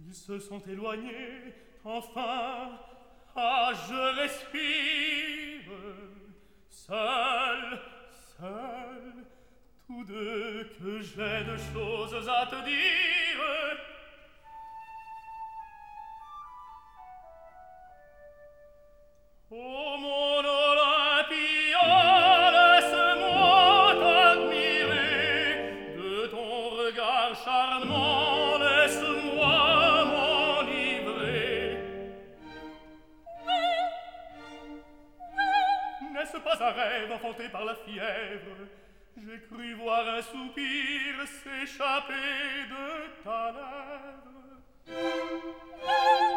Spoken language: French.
Ils se sont éloignés, enfin, ah, je respire, seul, seul, tous deux, que j'ai de choses à te dire. Oh mon Olympia, laisse-moi t'admirer, de ton regard charmant, laisse-moi m'enivrer. N'est-ce pas un rêve enfanté par la fièvre? J'ai cru voir un soupir s'échapper de ta lèvre.